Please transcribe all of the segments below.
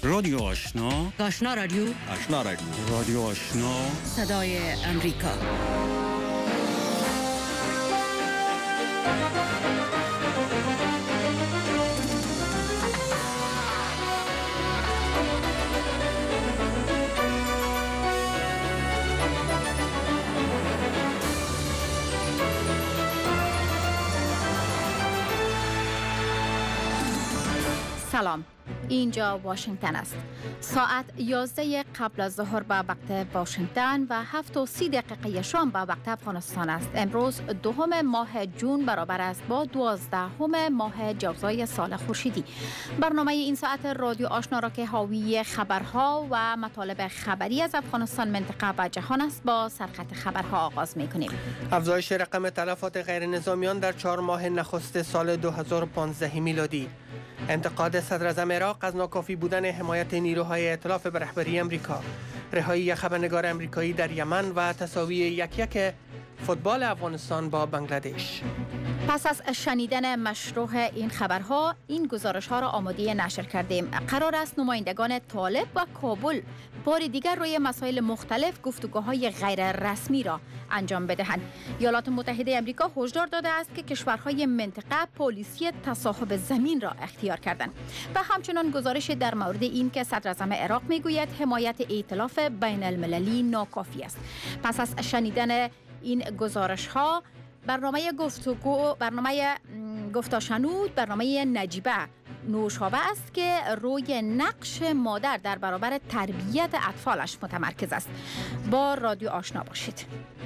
رادیو آشنا، آشنا رادیو، آشنا رادیو، رادیو آشنا، صدای امریکا. سلام، اینجا واشنگتن است. ساعت 11 قبل از ظهر به وقت واشنگتن و 7:30 شام به وقت افغانستان است. امروز 2 ماه جون برابر است با 12 ماه جوزای سال خورشیدی. برنامه این ساعت رادیو آشنا را که حاوی خبرها و مطالب خبری از افغانستان، منطقه و جهان است، با سرخط خبرها آغاز می‌کنیم. افزایش رقم تلفات غیر نظامیان در 4 ماه نخست سال 2015 میلادی. انتقاد صدر اعظم عراق از ناکافی بودن حمایت نیروهای ائتلاف به رهبری امریکا. رهایی یک خبرنگار امریکایی در یمن و تساوی 1-1 فوتبال افغانستان با بنگلادش. پس از شنیدن مشروع این خبرها، این گزارش ها را آماده نشر کردیم. قرار است نمایندگان طالب و کابل بار دیگر روی مسائل مختلف گفتگوهای غیر رسمی را انجام بدهند. ایالات متحده آمریکا هشدار داده است که کشورهای منطقه پالیسی تصاحب زمین را اختیار کردند. و همچنان گزارش در مورد این که صدر اعظم عراق میگوید حمایت ائتلاف بین المللی ناکافی است. پس از شنیدن این گزارش ها، برنامه گفتاشنود، برنامه نجیبه نوشابه است که روی نقش مادر در برابر تربیت اطفالش متمرکز است. با رادیو آشنا باشید.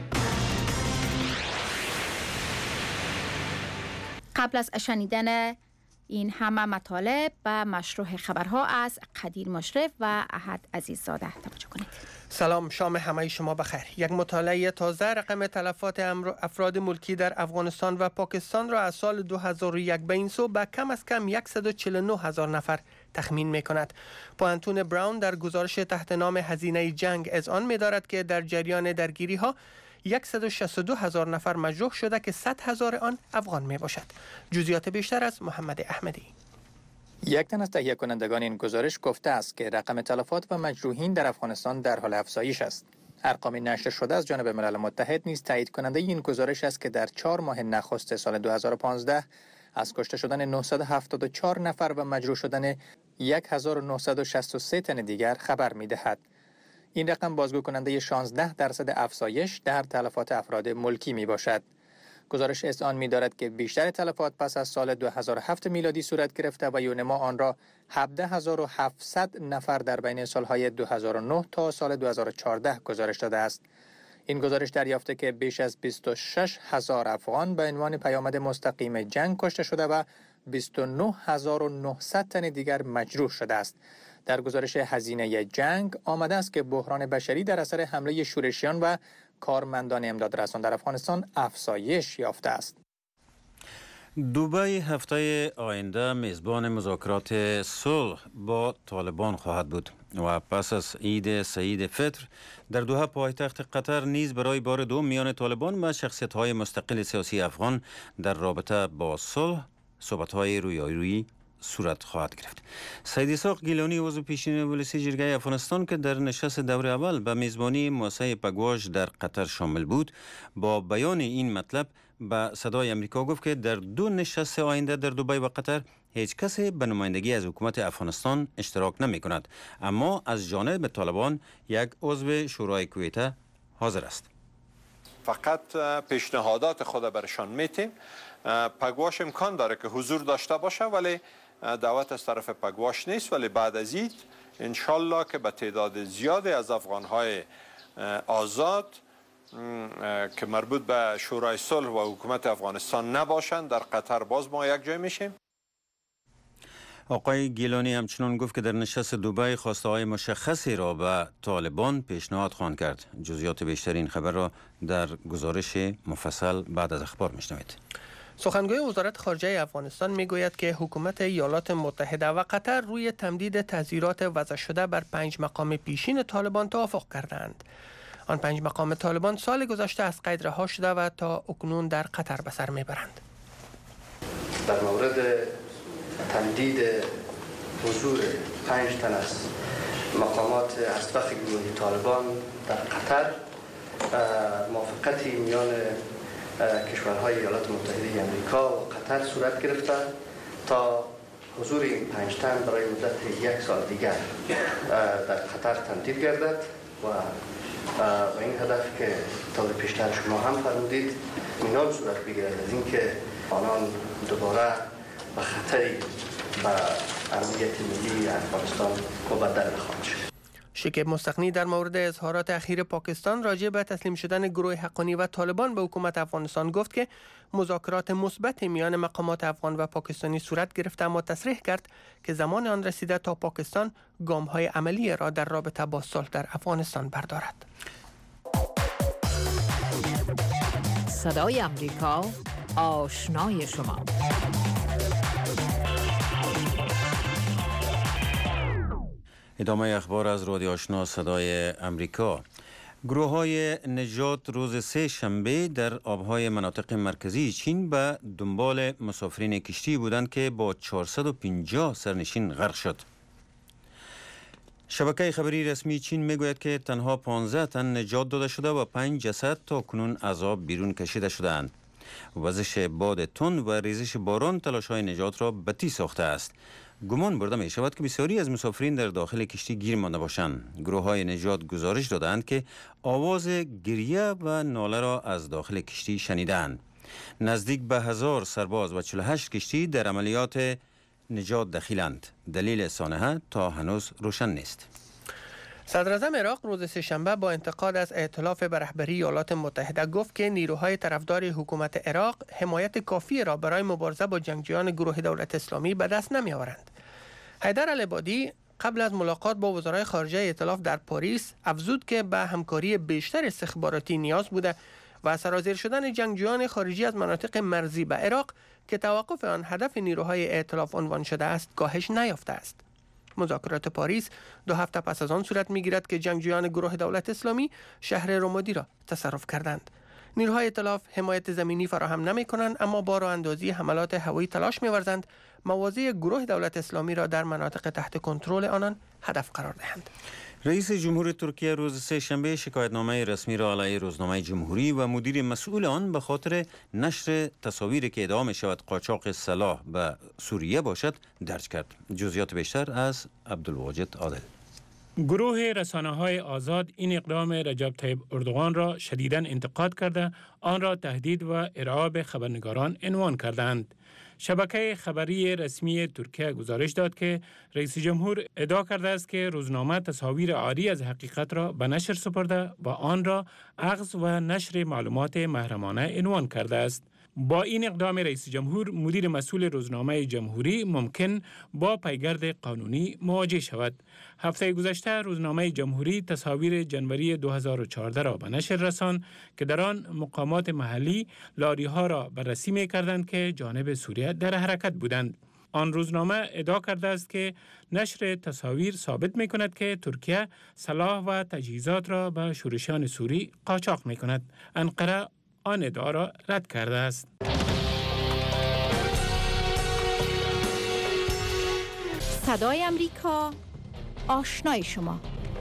قبل از شنیدن این همه مطالب و مشروع خبرها از قدیر مشرف و احد عزیززاده توجه کنید. سلام، شام همه شما بخیر. یک مطالعه تازه رقم تلفات افراد ملکی در افغانستان و پاکستان را از سال 2001 به این سو به کم از کم 149,000 نفر تخمین می کند. پوانتون براون در گزارش تحت نام هزینه جنگ اذعان می دارد که در جریان درگیری ها 162,000 نفر مجروح شده که 100,000 آن افغان می باشد. جزئیات بیشتر از محمد احمدی. یک تن از تهیه کنندگان این گزارش گفته است که رقم تلفات و مجروحین در افغانستان در حال افزایش است. ارقام نشر شده از جانب ملل متحد نیز تایید کننده این گزارش است که در 4 ماه نخست سال 2015 از کشته شدن 974 نفر و مجروح شدن 1963 تن دیگر خبر می‌دهد. این رقم بازگو کننده 16% افزایش در تلفات افراد ملکی می باشد. گزارش اذعان می دارد که بیشتر تلفات پس از سال 2007 میلادی صورت گرفته و یونما آن را 17,700 نفر در بین سالهای 2009 تا سال 2014 گزارش داده است. این گزارش دریافته که بیش از 26,000 افغان به عنوان پیامد مستقیم جنگ کشته شده و 29,900 تن دیگر مجروح شده است. در گزارش هزینه جنگ آمده است که بحران بشری در اثر حمله شورشیان و کارمندان امدادرسان در افغانستان افزایش یافته است. دبی هفته آینده میزبان مذاکرات صلح با طالبان خواهد بود و پس از عید سعید فطر در دوحه پایتخت قطر نیز برای بار دوم میان طالبان و شخصیت‌های مستقل سیاسی افغان در رابطه با صلح صحبت‌های رویارویی صورت خواهد گرفت. سید اسحاق گیلانی عضو پیشین مجلس جرگه افغانستان که در نشست دور اول به میزبانی مؤسسه پگواش در قطر شامل بود، با بیان این مطلب به صدای امریکا گفت که در 2 نشست آینده در دبی و قطر هیچ کسی به نمایندگی از حکومت افغانستان اشتراک نمی کند، اما از جانب طالبان یک عضو شورای کویته حاضر است. فقط پیشنهادات خود برشان میتیم. پگواش امکان داره که حضور داشته باشه، ولی دعوت از طرف پگواش نیست، ولی بعد از عید انشالله که به تعداد زیادی از افغانهای آزاد که مربوط به شورای صلح و حکومت افغانستان نباشند در قطر باز ما یک جای میشیم. آقای گیلانی همچنان گفت که در نشست دبی خواسته های مشخصی را به طالبان پیشنهاد خواهند کرد. جزئیات بیشتر این خبر را در گزارش مفصل بعد از اخبار میشنوید. سخنگوی وزارت خارجه افغانستان میگوید که حکومت ایالات متحده و قطر روی تمدید تعزیرات وضع شده بر 5 مقام پیشین طالبان توافق کردند. آن 5 مقام طالبان سال گذشته از قید رها شده و تا اکنون در قطر به سر میبرند. در مورد تمدید حضور 5 تن از مقامات اسبق گروه طالبان در قطر موافقتی میان کشورهای ایالات متحده آمریکا و قطر صورت گرفته تا حضور این 5 تن برای مدت 1 سال دیگر در قطر تمدید گردد و با این هدف که طور پیشتر شما هم فرمودید مینال صورت بگیرد از اینکه آنان دوباره به خطری به امنیت ملی افغانستان مبدل نخواهد شد. شکیب مستغنی در مورد اظهارات اخیر پاکستان راجع به تسلیم شدن گروه حقانی و طالبان به حکومت افغانستان گفت که مذاکرات مثبت میان مقامات افغان و پاکستانی صورت گرفته، اما تصریح کرد که زمان آن رسیده تا پاکستان گام‌های عملی را در رابطه با صلح در افغانستان بردارد. صدای امریکا، آشنای شما. ادامه اخبار از رادیو آشنا صدای امریکا. گروه های نجات روز سه شنبه در آبهای مناطق مرکزی چین به دنبال مسافرین کشتی بودند که با 450 سرنشین غرق شد. شبکه خبری رسمی چین میگوید که تنها 15 تن نجات داده شده و 5 جسد تا کنون از آب بیرون کشیده شده‌اند. وزش باد تند و ریزش باران تلاش‌های نجات را بطی ساخته است. گمان برده می شود که بسیاری از مسافرین در داخل کشتی گیر مانده باشند. گروه‌های نجات گزارش دادند که آواز گریه و ناله را از داخل کشتی شنیدند. نزدیک به 1000 سرباز و 48 کشتی در عملیات نجات دخیلند. دلیل سانحه تا هنوز روشن نیست. صدراعظم عراق روز سه‌شنبه با انتقاد از ائتلاف به رهبری ایالات متحده گفت که نیروهای طرفدار حکومت عراق حمایت کافی را برای مبارزه با جنگجویان گروه دولت اسلامی به دست نمی‌آورند. حیدر العبادی قبل از ملاقات با وزرای خارجه ائتلاف در پاریس افزود که به همکاری بیشتر استخباراتی نیاز بوده و سرازیر شدن جنگجویان خارجی از مناطق مرزی به عراق که توقف آن هدف نیروهای ائتلاف عنوان شده است کاهش نیافته است. مذاکرات پاریس 2 هفته پس از آن صورت می‌گیرد که جنگجویان گروه دولت اسلامی شهر رمادی را تصرف کردند. نیروهای ائتلاف حمایت زمینی فراهم نمی‌کنند، اما با راه‌اندازی حملات هوایی تلاش می‌ورزند مواضع گروه دولت اسلامی را در مناطق تحت کنترل آنان هدف قرار دهند. رئیس جمهور ترکیه روز سه شنبه شکایتنامه رسمی را علیه روزنامه جمهوری و مدیر مسئول آن به خاطر نشر تصاویری که ادعا می شود قاچاق سلاح به سوریه باشد درج کرد. جزئیات بیشتر از عبدالواجد عادل. گروه رسانه‌های آزاد این اقدام رجب طیب اردوغان را شدیداً انتقاد کرده، آن را تهدید و ارعاب خبرنگاران عنوان کردند. شبکه خبری رسمی ترکیه گزارش داد که رئیس جمهور ادعا کرده است که روزنامه تصاویر عاری از حقیقت را به نشر سپرده و آن را اخذ و نشر معلومات محرمانه عنوان کرده است. با این اقدام رئیس جمهور، مدیر مسئول روزنامه جمهوری ممکن با پیگرد قانونی مواجه شود. هفته گذشته روزنامه جمهوری تصاویر جنوری 2014 را به نشر رساند که در آن مقامات محلی لاری‌ها را بررسی می‌کردند که جانب سوریه در حرکت بودند. آن روزنامه ادعا کرده است که نشر تصاویر ثابت می‌کند که ترکیه سلاح و تجهیزات را به شورشیان سوری قاچاق می‌کند. انقره آن ادعا را رد کرده است. صدای امریکا، آشنای شما.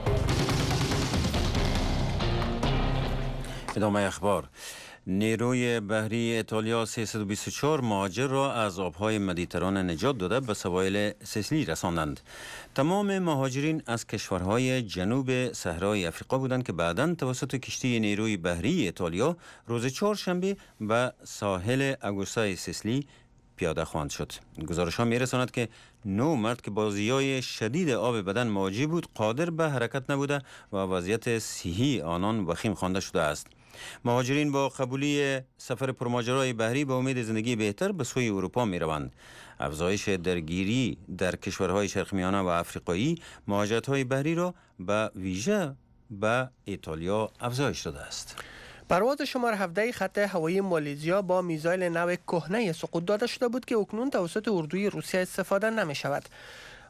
ادامه اخبار. نیروی بحری ایتالیا 324 مهاجر را از آبهای مدیترانه نجات داده به سواحل سیسیلی رساندند. تمام مهاجرین از کشورهای جنوب صحرای افریقا بودند که بعداً توسط کشتی نیروی بحری ایتالیا روز چهارشنبه به ساحل آگوستای سیسیلی پیاده خواهند شد. گزارش‌ها می‌رساند که 9 مرد که با ضیاع شدید آب بدن مواجه بود قادر به حرکت نبوده و وضعیت صحی آنان وخیم خوانده شده است. مهاجرین با قبولی سفر پرماجرای بحری به امید زندگی بهتر به سوی اروپا می روند. افزایش درگیری در کشورهای شرق میانه و افریقایی مهاجرت‌های بحری را به ویژه به ایتالیا افزایش داده است. پرواز شماره 17 خط هوایی مالزیا با میزایل نو کهنه سقوط داده شده بود که اکنون توسط اردوی روسیه استفاده نمی شود.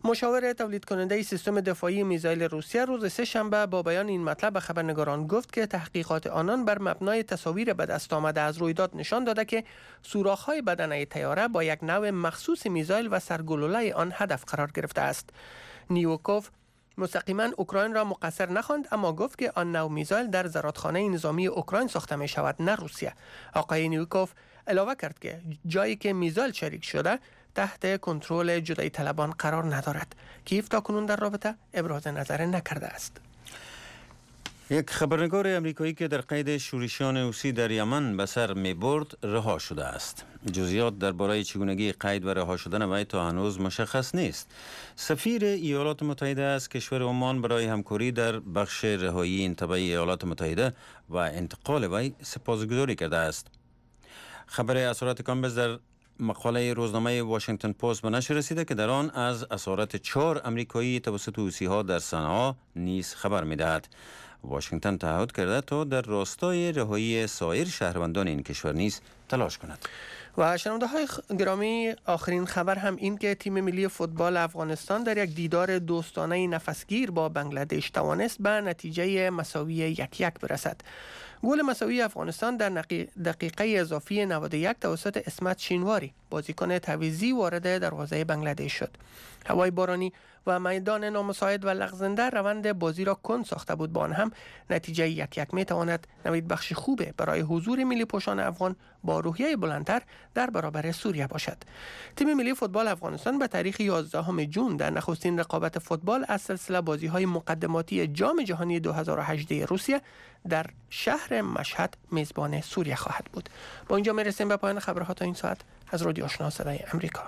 مشاور تولید کننده سیستم دفاعی میزایل روسیه روز سه‌شنبه با بیان این مطلب به خبرنگاران گفت که تحقیقات آنان بر مبنای تصاویر به دست آمده از رویداد نشان داده که سوراخ‌های بدنه طیاره با یک نوع مخصوص میزایل و سرگلوله آن هدف قرار گرفته است. نیوکوف مستقیما اوکراین را مقصر نخواند، اما گفت که آن نوع میزایل در زرادخانه نظامی اوکراین ساخته می شود، نه روسیه. آقای نیوکوف علاوه کرد که جایی که میزایل شریک شده تحت کنترل جدایی طلبان قرار ندارد. کیف تاکنون در رابطه ابراز نظر نکرده است. یک خبرنگار امریکایی که در قید شورشیان حوثی در یمن به سر می برد رها شده است. جزئیات درباره چگونگی قید و رها شدن وی تا هنوز مشخص نیست. سفیر ایالات متحده از کشور عمان برای همکاری در بخش رهایی این تبع ایالات متحده و انتقال وی سپاسگزاری کرده است. خبر اسارت کامبز در مقاله روزنامه واشنگتن پست به نشر رسیده که در آن از اسارت 4 امریکایی توسط حوثی‌ها در صنعا نیز خبر می‌دهد. واشنگتن تعهد کرده تا در راستای رهایی سایر شهروندان این کشور نیز تلاش کند. و شنونده‌های گرامی، آخرین خبر هم این که تیم ملی فوتبال افغانستان در یک دیدار دوستانه نفسگیر با بنگلادش توانست به نتیجه مساوی 1-1 برسد. گل مساوی افغانستان در دقیقه اضافی 91 توسط اسمت شینواری بازیکن تعویضی وارد دروازه بنگلادش شد. هوای بارانی و میدان نامساعد و لغزنده روند بازی را کند ساخته بود. با آن هم نتیجه 1-1 می تواند نوید بخش خوبه برای حضور ملی پوشان افغان با روحیه بلندتر در برابر سوریه باشد. تیم ملی فوتبال افغانستان به تاریخ 11 جون در نخستین رقابت فوتبال از سلسله بازی‌های مقدماتی جام جهانی 2018 روسیه در شهر مشهد میزبان سوریه خواهد بود. با اینجا میرسیم به پایان خبرها تا این ساعت از رادیو آشنا صدای امریکا.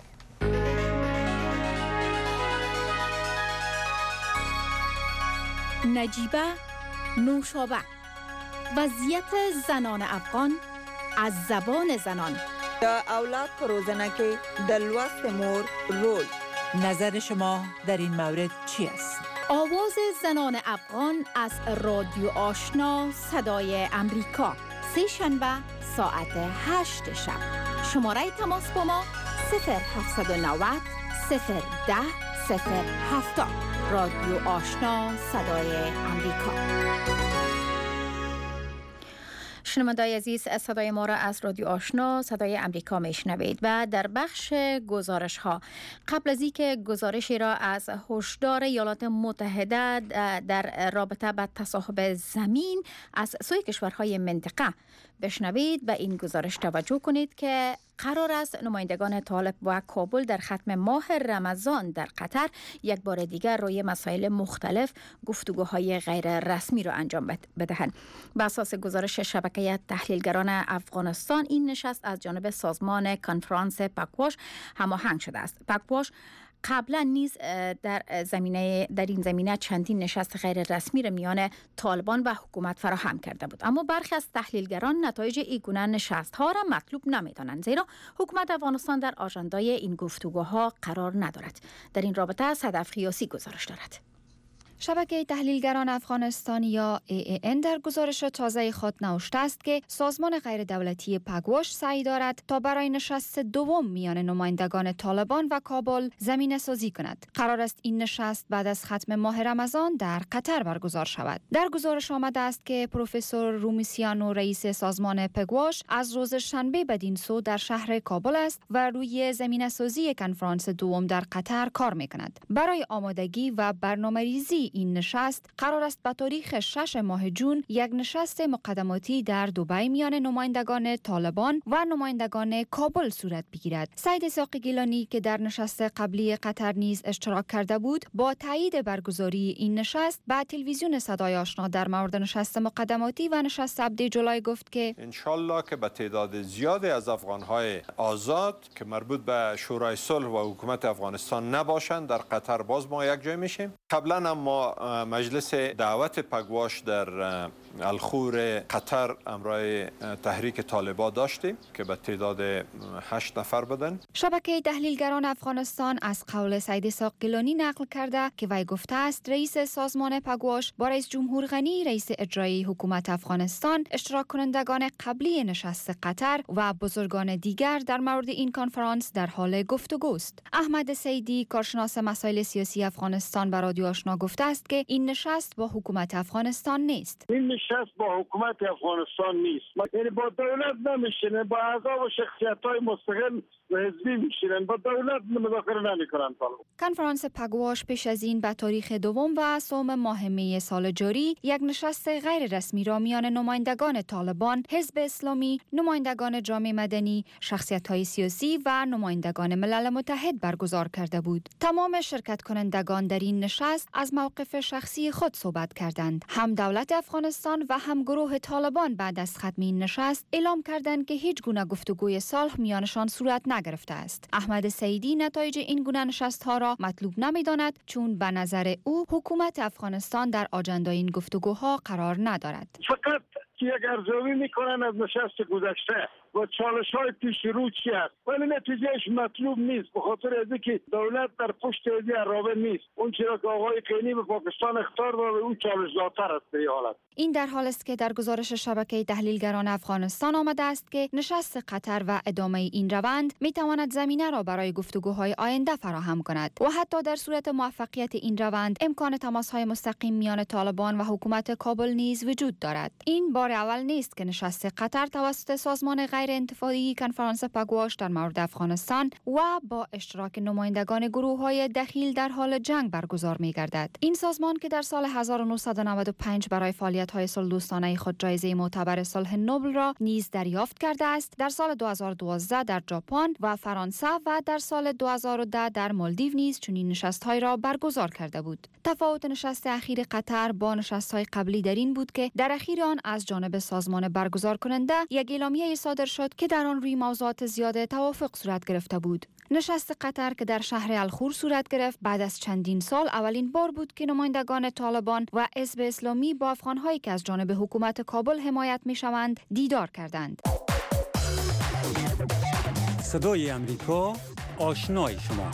نجیبه نوشابه، وضعیت زنان افغان از زبان زنان. د اولاد په روزنه کې د لوست مور رول. نظر شما در این مورد چی است؟ آواز زنان افغان از رادیو آشنا صدای امریکا، سه شنبه ساعت 8 شب. شماره تماس با ما 0790 010 070. رادیو آشنا صدای امریکا. شنونده‌های عزیز، صدای ما را از رادیو آشنا صدای امریکا میشنوید و در بخش گزارش ها قبل از اینکه گزارشی را از هشدار ایالات متحده در رابطه با تصاحب زمین از سوی کشورهای منطقه بشنوید، به این گزارش توجه کنید که قرار است نمایندگان طالب و کابل در ختم ماه رمضان در قطر یک بار دیگر روی مسائل مختلف گفتگوهای غیر رسمی را انجام بدهند. بر اساس گزارش شبکه تحلیلگران افغانستان، این نشست از جانب سازمان کنفرانس پکواش هماهنگ شده است. پکواش قبلا نیز در این زمینه چندین نشست غیر رسمی را میان طالبان و حکومت فراهم کرده بود، اما برخی از تحلیلگران نتایج این گونه نشست ها را مطلوب نمیدانند، زیرا حکومت افغانستان در آژاندای این گفتگوها قرار ندارد. در این رابطه صدف قیاسی گزارش دارد. شبکه تحلیلگران افغانستان یا AAN در گزارش تازه خود نوشته است که سازمان غیر دولتی پگواش سعی دارد تا برای نشست دوم میان نمایندگان طالبان و کابل زمینه سازی کند. قرار است این نشست بعد از ختم ماه رمضان در قطر برگزار شود. در گزارش آمده است که پروفسور رومیسیانو رئیس سازمان پگواش از روز شنبه بدین سو در شهر کابل است و روی زمینه سازی کنفرانس دوم در قطر کار میکند. برای آمادگی و برنامه‌ریزی این نشست قرار است به تاریخ 6 ماه جون یک نشست مقدماتی در دبی میان نمایندگان طالبان و نمایندگان کابل صورت بگیرد. سعید اسحاقی گیلانی که در نشست قبلی قطر نیز اشتراک کرده بود، با تایید برگزاری این نشست به تلویزیون صدای آشنا در مورد نشست مقدماتی و نشست 7 جولای گفت که انشالله که به تعداد زیادی از افغان‌های آزاد که مربوط به شورای صلح و حکومت افغانستان نباشند در قطر باز ما یک جای میشیم. قبلا هم ما ما مجلس دعوت پگواش در الخور قطر امرای تحریک طالبان داشتیم که به تعداد 8 نفر بودن. شبکه تحلیلگران افغانستان از قول سید اسحاق گیلانی نقل کرده که وی گفته است رئیس سازمان پگواش با رئیس جمهور غنی رئیس اجرایی حکومت افغانستان، اشتراک کنندگان قبلی نشست قطر و بزرگان دیگر در مورد این کنفرانس در حال گفتگوست. احمد سیدی، کارشناس مسائل سیاسی افغانستان، به رادیو آشنا گفته است که این نشست با حکومت افغانستان نیست. این نشست با حکومت افغانستان نیست. یعنی با دولت نمیشینن، با اعضا و شخصیت‌های مستقل و حزبی میشینن، با دولت مذاکره نمیکنن. کنفرانس پگواش پیش از این به تاریخ 2 و 3 ماه می سال جاری یک نشست غیر رسمی را میان نمایندگان طالبان، حزب اسلامی، نمایندگان جامعه مدنی، شخصیت‌های سیاسی و نمایندگان ملل متحد برگزار کرده بود. تمام شرکت کنندگان در این نشست از موقف شخصی خود صحبت کردند. هم دولت افغانستان و هم گروه طالبان بعد از ختم این نشست اعلام کردند که هیچ گونه گفتگوی صلح میانشان صورت نگرفته است. احمد سیدی نتایج این گونه نشست‌ها را مطلوب نمی‌داند چون به نظر او حکومت افغانستان در آجندای این گفتگوها قرار ندارد. فقط یک ارزیابی میکنن از نشست گذشته و چالش‌های پیش رو چی است، ولی نتیجهش مطلوب نیست، به خاطر اینکه دولت در پشت این عرابه نیست. اون چیزا که آقای قینی به پاکستان اخطار داده اون چالش داتر است به حالت. این در حال است که در گزارش شبکه تحلیلگران افغانستان آمده است که نشست قطر و ادامه این روند میتواند زمینه را برای گفتگوهای آینده فراهم کند و حتی در صورت موفقیت این روند امکان تماس‌های مستقیم میان طالبان و حکومت کابل نیز وجود دارد. این بار اول نیست که نشست قطر توسط سازمان غیر انتفاعی کنفرانس پگواش در مورد افغانستان و با اشتراک نمایندگان گروه‌های دخیل در حال جنگ برگزار می‌گردد. این سازمان که در سال 1995 برای فعالیت‌های صلح‌دوستانه خود جایزه معتبر صلح نوبل را نیز دریافت کرده است، در سال 2012 در ژاپن و فرانسه و در سال 2010 در مالدیو نیز چنین نشست‌های را برگزار کرده بود. تفاوت نشست اخیر قطر با نشست‌های قبلی در این بود که در اخیر آن از جانب سازمان برگزار کننده یک اعلامیه صادر شد که در آن روی موضوعات زیاده توافق صورت گرفته بود. نشست قطر که در شهر الخور صورت گرفت بعد از چندین سال اولین بار بود که نمایندگان طالبان و حزب اسلامی با افغان‌هایی که از جانب حکومت کابل حمایت می‌شوند دیدار کردند. صدای امریکا، آشنای شما.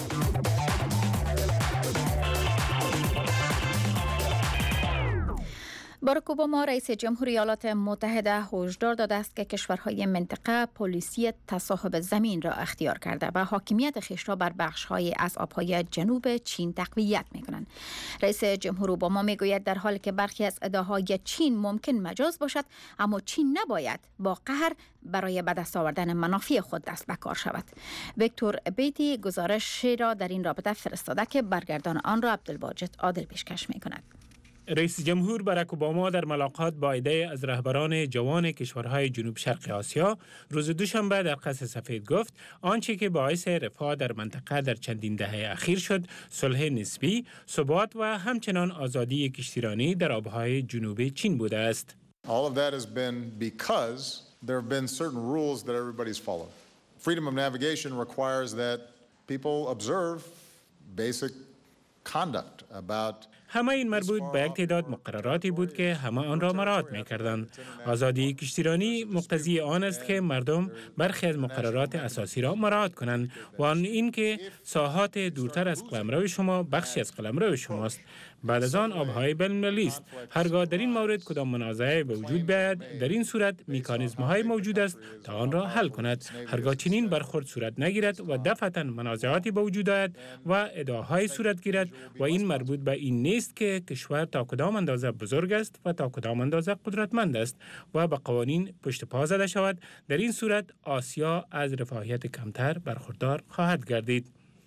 باراک اوباما رئیس جمهوری ایالات متحده هشدار داده است که کشورهای منطقه پلیسی تصاحب زمین را اختیار کرده و حاکمیت خویش را بر بخش‌های از آب‌های جنوب چین تقویت می‌کنند. رئیس جمهور اوباما میگوید در حالی که برخی از ادعاهای چین ممکن مجاز باشد، اما چین نباید با قهر برای به دست آوردن منافع خود دست به کار شود. ویکتور بیتی گزارشی را در این رابطه فرستاده که برگردان آن را عبدالواجد عادل پیشکش می‌کند. رئیس جمهور باراک اوباما در ملاقات با عده از رهبران جوان کشورهای جنوب شرق آسیا روز دوشنبه در قصر سفید گفت آنچه که باعث رفاه در منطقه در چندین دهه اخیر شد صلح نسبی، ثبات و همچنان آزادی کشتیرانی در آبهای جنوب چین بوده است. All of that has been because there have been certain rules that everybody's followed. Freedom of navigation requires that people observe basic conduct about همه این مربوط به یک تعداد مقرراتی بود که همه آن را مراعات می‌کردند. آزادی کشتیرانی مقتضی آن است که مردم برخی از مقررات اساسی را مراعات کنند و آن این که ساحات دورتر از قلمرو شما بخشی از قلمرو شماست. بعد از آن آبهای بین‌المللی است. هرگاه در این مورد کدام منازعه به وجود بیاید، در این صورت مکانیزم‌های موجود است تا آن را حل کند. هرگاه چنین برخورد صورت نگیرد و دفعتاً منازعاتی به وجود آید و ادعاهای صورت گیرد و این مربوط به این نیست که کشور تا کدام اندازه بزرگ است و تا کدام اندازه قدرتمند است و به قوانین پشت پا زده شود، در این صورت آسیا از رفاهیت کمتر برخوردار خواهد گردید.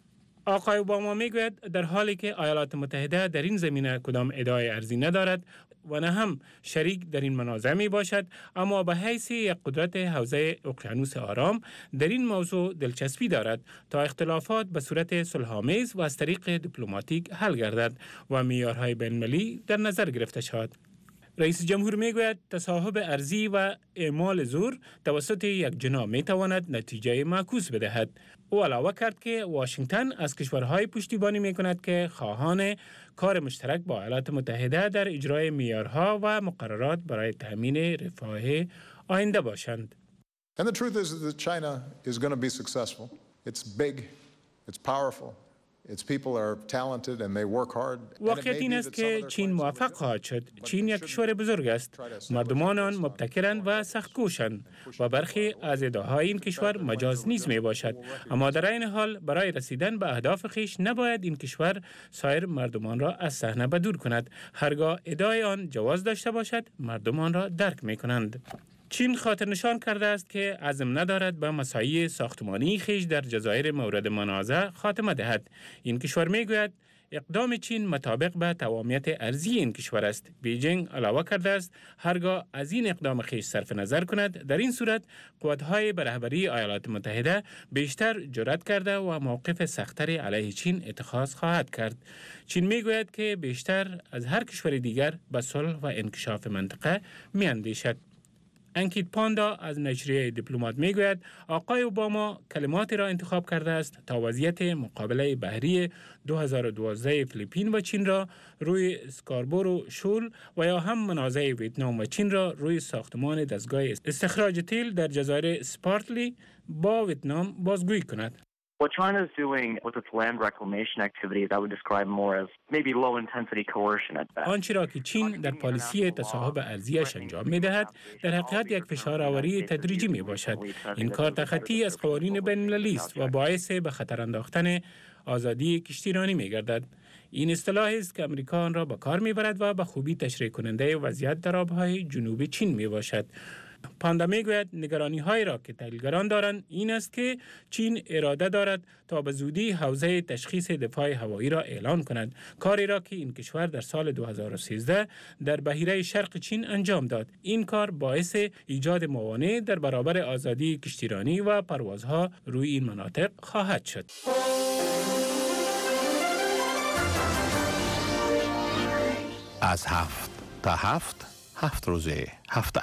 آقای اوباما میگوید در حالی که ایالات متحده در این زمینه کدام ادعای ارزی ندارد و نه هم شریک در این منازعه می باشد، اما به حیث یک قدرت حوزه اقیانوس آرام در این موضوع دلچسپی دارد تا اختلافات به صورت صلح‌آمیز و از طریق دیپلماتیک حل گردد و معیارهای بین‌المللی در نظر گرفته شود. رئیس جمهور میگوید تصاحب ارضی و اعمال زور توسط یک جناح میتواند نتیجه معکوس بدهد. او علاوه کرد که واشنگتن از کشورهای پشتیبانی میکند که خواهان کار مشترک با ایالات متحده در اجرای معیارها و مقررات برای تامین رفاه آینده باشند. And the truth is that China is going to be successful. It's big, it's powerful. Its people are talented and they work hard. واقعیت این است که چین موفق خواهد شد. چین یک کشور بزرگ است. مردمان آن مبتکرند و سخت‌کوشند و برخی از ادعاهای این کشور مجاز نیز می باشد. اما در این حال برای رسیدن به اهداف خویش نباید این کشور سایر مردمان را از صحنه بدور کند. هرگاه ادعای آن جواز داشته باشد، مردمان را درک می کنند. چین خاطر نشان کرده است که عزم ندارد به مساعی ساختمانی خویش در جزایر مورد منازع خاتمه دهد. این کشور میگوید اقدام چین مطابق به تمامیت ارضی این کشور است. بیجینگ علاوه کرده است هرگاه از این اقدام خویش صرف نظر کند، در این صورت قوت‌های به رهبری ایالات متحده بیشتر جرأت کرده و موقف سخت‌تری علیه چین اتخاذ خواهد کرد. چین میگوید که بیشتر از هر کشور دیگر به صلح و انکشاف منطقه میاندیشد. انکیت پاندا از نشریه دیپلمات میگوید آقای اوباما کلماتی را انتخاب کرده است تا وضعیت مقابله بحری 2012 فیلیپین و چین را روی اسکاربورو شول و یا هم منازع ویتنام و چین را روی ساختمان دستگاه استخراج تیل در جزایر سپارتلی با ویتنام بازگویی کند. What China is doing with its land reclamation activities, I would describe more as maybe low-intensity coercion at best. آنچه را که چین در پالیسی تصاحب ارضیش انجام می‌دهد، در حقیقت یک فشارآوری تدریجی میباشد. این کار تخطی از قوانین بین‌المللی است و باعث به خطر انداختن آزادی کشتیرانی می‌گردد. این اصطلاح است که امریکا آن را به کار می‌برد و به خوبی تشریح کننده وضعیت در آب‌های جنوب چین میباشد. پاندا میگوید نگرانی‌هایی را که تحلیلگران دارند این است که چین اراده دارد تا به زودی حوزه تشخیص دفاع هوایی را اعلان کند، کاری را که این کشور در سال 2013 در بحیره شرق چین انجام داد. این کار باعث ایجاد موانع در برابر آزادی کشتیرانی و پروازها روی این مناطق خواهد شد. از 7 تا 7 روز هفته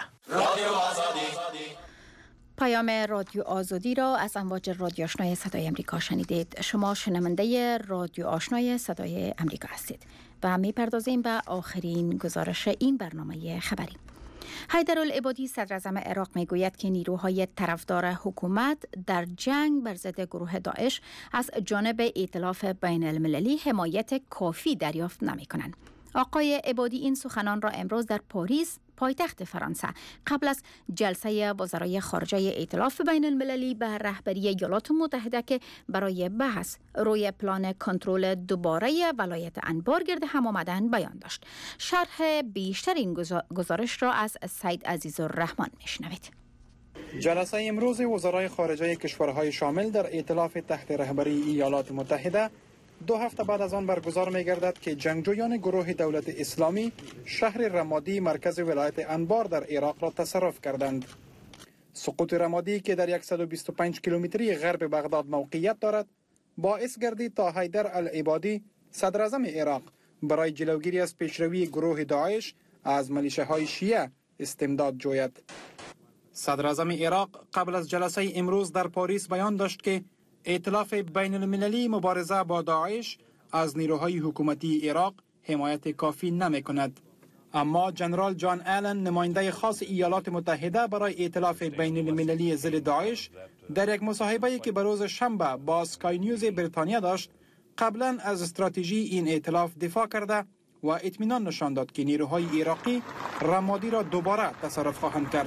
پیام رادیو آزادی را از امواج رادیو آشنای صدای امریکا شنیدید. شما شنونده رادیو آشنای صدای امریکا هستید و میپردازیم به آخرین گزارش این برنامه خبری. حیدرالعبادی صدر اعظم عراق میگوید که نیروهای طرفدار حکومت در جنگ بر ضد گروه داعش از جانب ائتلاف بین المللی حمایت کافی دریافت نمی کنند. آقای عبادی این سخنان را امروز در پاریس پایتخت فرانسه قبل از جلسه وزرای خارجه ائتلاف بین المللی به رهبری ایالات متحده که برای بحث روی پلان کنترل دوباره ولایت انبار گرد هم آمدن بیان داشت. شرح بیشتر این گزارش را از سید عزیزالرحمن میشنوید. جلسه امروز وزرای خارجه کشورهای شامل در ائتلاف تحت رهبری ایالات متحده 2 هفته بعد از آن برگزار می گردد که جنگجویان گروه دولت اسلامی شهر رمادی مرکز ولایت انبار در عراق را تصرف کردند. سقوط رمادی که در 125 کیلومتری غرب بغداد موقعیت دارد باعث گردید تا حیدر العبادی صدر اعظم عراق برای جلوگیری از پیشروی گروه داعش از میلیشه‌های شیعه استمداد جوید. صدر اعظم عراق قبل از جلسه امروز در پاریس بیان داشت که ائتلاف بین المللی مبارزه با داعش از نیروهای حکومتی عراق حمایت کافی نمی کند. اما جنرال جان آلن نماینده خاص ایالات متحده برای ائتلاف بین المللی ضد داعش در یک مصاحبه‌ای که به روز شنبه با سکای نیوز بریتانیا داشت قبلا از استراتژی این ائتلاف دفاع کرده و اطمینان نشان داد که نیروهای عراقی رمادی را دوباره تصرف خواهند کرد.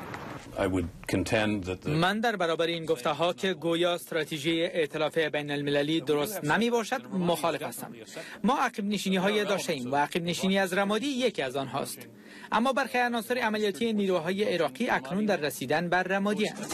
من در برابر این گفته ها که گویا استراتژی ائتلاف بین المللی درست نمی باشد مخالف هستم. ما عقب نشینی های داشته ایم و عقب نشینی از رمادی یکی از آن هاست. اما برخی عناصر عملیاتی نیروهای عراقی اکنون در رسیدن بر رمادی است.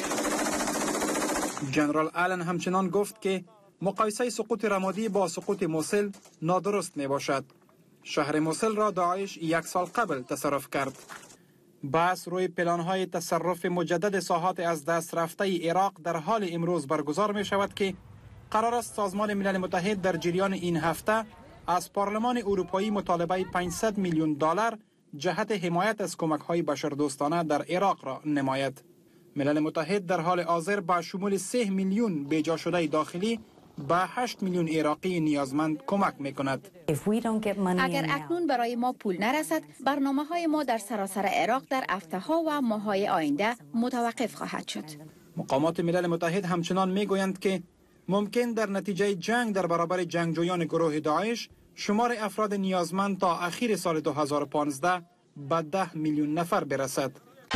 جنرال آلن همچنان گفت که مقایسه سقوط رمادی با سقوط موصل نادرست می باشد. شهر موصل را داعش 1 سال قبل تصرف کرد. بحث روی پلان‌های تصرف مجدد ساحات از دست رفته عراق در حال امروز برگزار می شود که قرار است سازمان ملل متحد در جریان این هفته از پارلمان اروپایی مطالبه $500 میلیون جهت حمایت از کمک‌های بشردوستانه در عراق را نماید. ملل متحد در حال حاضر با شمول 3 میلیون بیجا شده داخلی به 8 میلیون عراقی نیازمند کمک می‌کند. اگر اکنون برای ما پول نرسد، برنامه‌های ما در سراسر عراق در هفته‌ها و ماه‌های آینده متوقف خواهد شد. مقامات ملل متحد همچنان می‌گویند که ممکن در نتیجه جنگ در برابر جنگجویان گروه داعش شمار افراد نیازمند تا اخیر سال 2015 به 10 میلیون نفر برسد.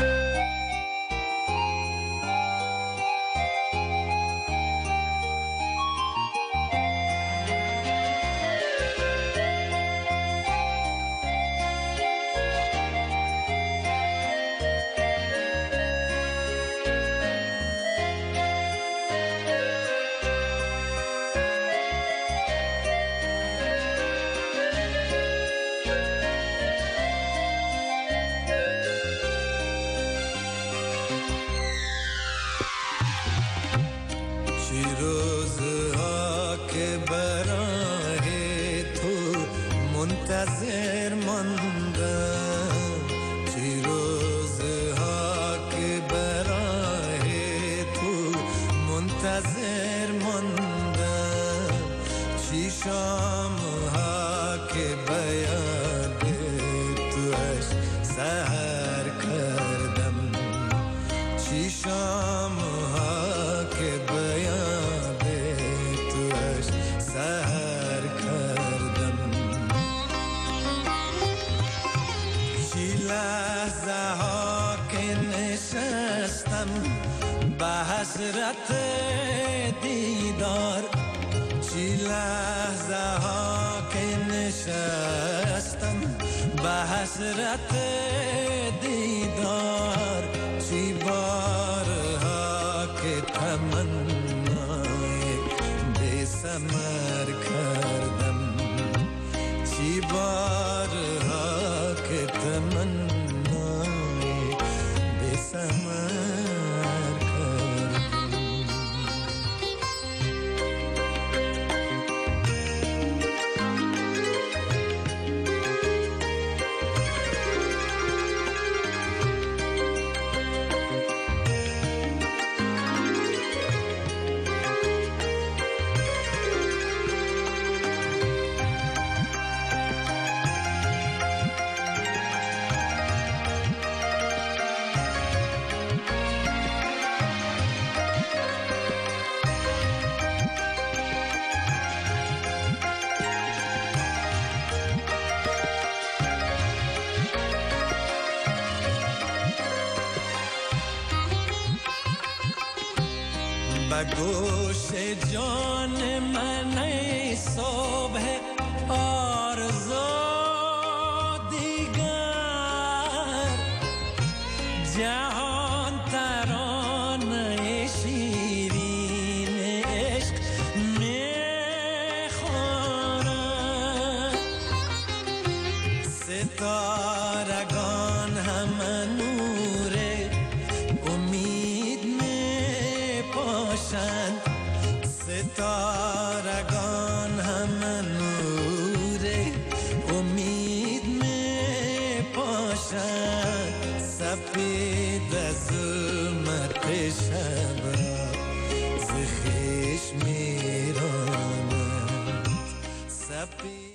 حسرت دیدار چی لحظه ها که نشستم به حسرت دیدار چی بارها که تمنای بی ثمر کردم چی بارها که تمنای بی ثمر گوش جان من ای صبح آرزو دیگر جهان ترانه شیرین عشق میخورد ستارگان همه نور امید میپاشند ستارگان همه نور امید میپاشند سفید ظلمت شب را ز خویش میرانند سفید.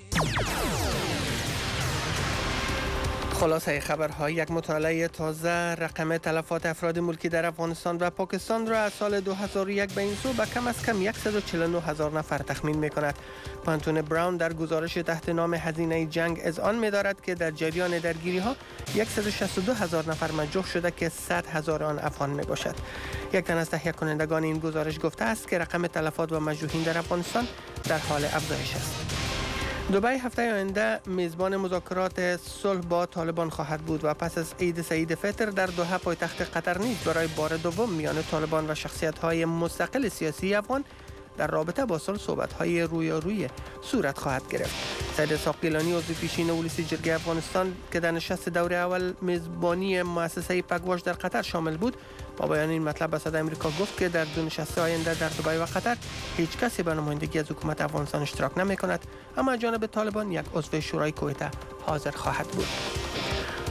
خلاصه خبرها، یک مطالعه تازه رقم تلفات افراد ملکی در افغانستان و پاکستان را از سال 2001 به این سو به کم از کم 149,000 نفر تخمین می کند. پانتون براون در گزارش تحت نام هزینه جنگ اذعان می دارد که در جریان درگیری ها 162,000 نفر مجروح شده که 100,000 آن افغان می باشد. یک تن از تهیه کنندگان این گزارش گفته است که رقم تلفات و مجروحین در افغانستان در حال افزایش است. دبی هفته آینده میزبان مذاکرات صلح با طالبان خواهد بود و پس از عید سعید فطر در دوحه پایتخت قطر نیز برای بار دوم میان طالبان و شخصیت‌های مستقل سیاسی افغان در رابطه با صلح صحبت‌های رویارویی صورت خواهد گرفت. سید اسحاق گیلانی عضو پیشین اولسی جرگه افغانستان که در نشست دوره اول میزبانی مؤسسه پگواش در قطر شامل بود، با بیان این مطلب به صدای آمریکا گفت که در دو نشست آینده در دبی و قطر هیچ کسی به نمایندگی از حکومت افغانستان اشتراک نمی کند، اما جانب طالبان یک عضو شورای کویته حاضر خواهد بود.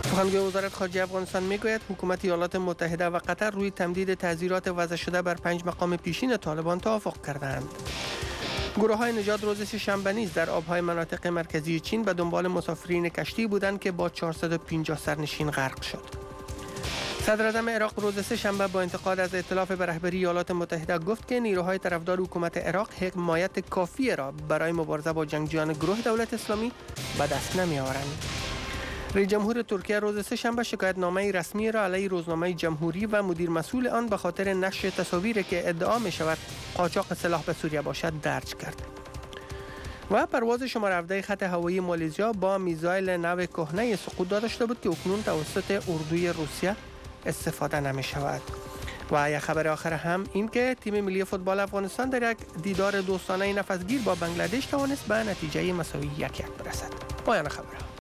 سخنگوی وزارت خارجه افغانستان میگوید حکومت ایالات متحده و قطر روی تمدید تعزیرات وضع شده بر 5 مقام پیشین طالبان توافق کردند. گروه‌های نژاد روز شنبه نیز در آب‌های مناطق مرکزی چین به دنبال مسافرین کشتی بودند که با 450 سرنشین غرق شد. صدر اعظم عراق روز شنبه با انتقاد از ائتلاف به رهبری ایالات متحده گفت که نیروهای طرفدار حکومت عراق حمایت کافی را برای مبارزه با جنگجویان گروه دولت اسلامی به دست نمی‌آورند. رئیس جمهور ترکیه روز شنبه شکایتنامه رسمی را علیه روزنامه جمهوری و مدیر مسئول آن به خاطر نشر تصاویری که ادعا می شود قاچاق سلاح به سوریه باشد درج کرد. و پرواز شماره 17 خط هوایی مالزیا با میزایل نو کهنه سقوط داشته بود که اکنون توسط اردوی روسیه استفاده نمی شود. و یک خبر آخر هم این که تیم ملی فوتبال افغانستان در یک دیدار دوستانه نفسگیر با بنگلادش توانست به نتیجه مساوی 1-1 برسد. پایان خبر.